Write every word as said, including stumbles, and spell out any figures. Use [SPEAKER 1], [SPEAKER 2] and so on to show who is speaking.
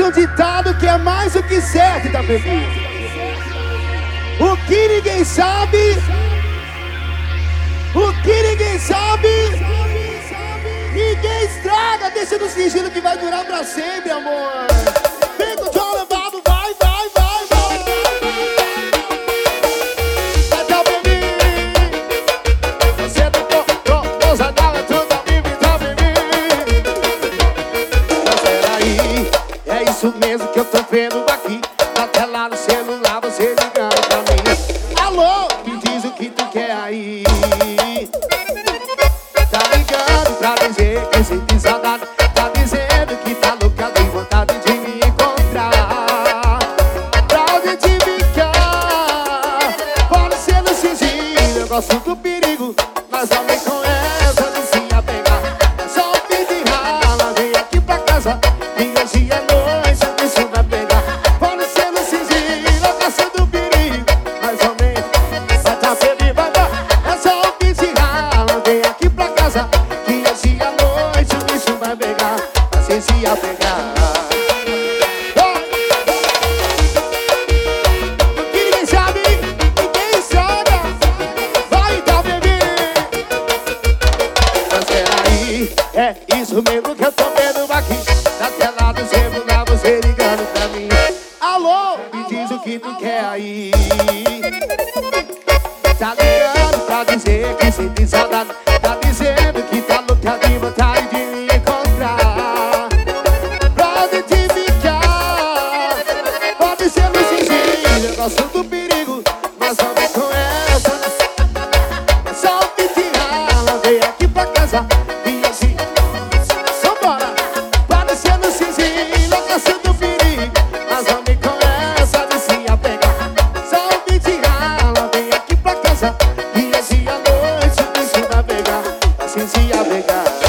[SPEAKER 1] um ditado que é mais do que certo, Itapevi. O que ninguém sabe, o que ninguém sabe, ninguém estraga. Deixa no sigilo que vai durar pra sempre, amor. Vem com o John levado, vai, vai, vai, vai. Vai, Itapevi. Você tocou, proposa dela, tudo ao vivo, Itapevi. Mas peraí, é isso mesmo que eu tô vendo aqui. Na tela do celular, você ligando pra mim. Alô, me diz o que tu quer aí. Tá ligando pra dizer que sente saudade. Tá dizendo que tá louca, tem vontade de me encontrar. Pra onde te ficar, pode ser no sigilo. Eu gosto do perigo, mas não me com essa de se apegar. É só um pedir rala, vem aqui pra casa. E hoje é noite, isso vai pegar. Pode ser no sigilo, eu gosto do perigo, mas não me vai tá feliz, vai dar. É só um pedir rala, vem aqui pra casa. Que hoje é noite, isso vai pegar. Assim se apegar. O que ninguém sabe, ninguém sabe. Vai, Itapevi. Mas peraí, é isso mesmo que eu tô vendo aqui. Na tela do celular, você ligando pra mim. Alô, me diz o que tu quer aí. Tá ligando pra dizer que sente saudade. Tá dizendo que tá louca de vontade de me encontrar. Pode te ficar, pode ser no sigilo. Eu gosto do perigo, mas não me com essa. É só um pedir rala, vem aqui pra casa. E assim, vambora. Pode ser no sigilo, eu gosto do perigo, mas não me com essa de se apegar. Só um pedir rala, vem aqui pra casa. E assim à noite, isso vai pegar. Assim se apegar.